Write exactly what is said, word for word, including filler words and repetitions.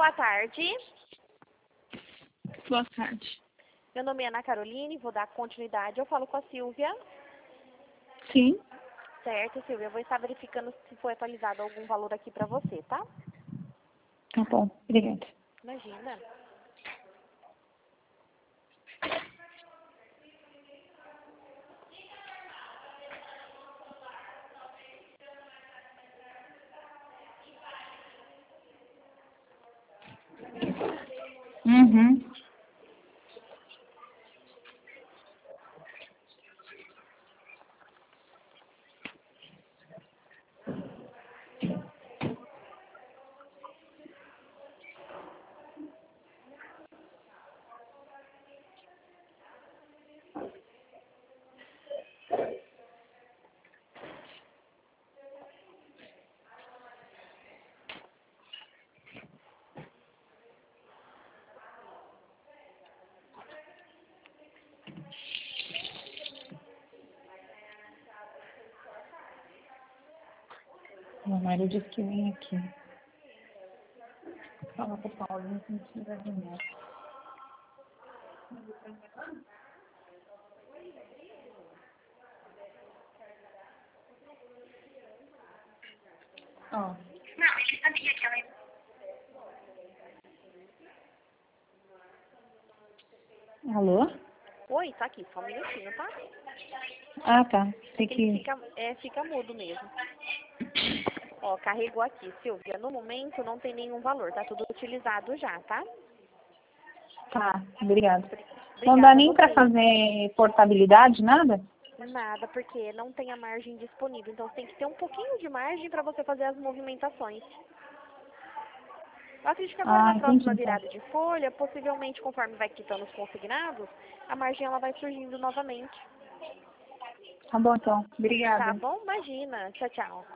Boa tarde. Boa tarde. Meu nome é Ana Caroline, vou dar continuidade. Eu falo com a Silvia. Sim. Certo, Silvia. Eu vou estar verificando se foi atualizado algum valor aqui para você, tá? Tá bom, obrigada. Imagina. Uhum. Meu marido disse que vem aqui. Fala pro Paulinho que não precisa vir mais. Ó. Não, ele sabia que ela... Alô? Oi, tá aqui, só um minutinho, tá? Ah, tá. Tem Tem que que... ficar, é, fica mudo mesmo. Ó, carregou aqui, Silvia. No momento não tem nenhum valor, tá tudo utilizado já, tá? Tá, obrigada. Não Obrigada dá a nem pra você. fazer portabilidade, nada? Nada, porque não tem a margem disponível. Então tem que ter um pouquinho de margem para você fazer as movimentações. Eu acredito que agora Ah, na entendi próxima então. virada de folha, possivelmente conforme vai quitando os consignados, a margem ela vai surgindo novamente. Tá bom então. Tá Obrigada. bom? Imagina. Tchau, tchau.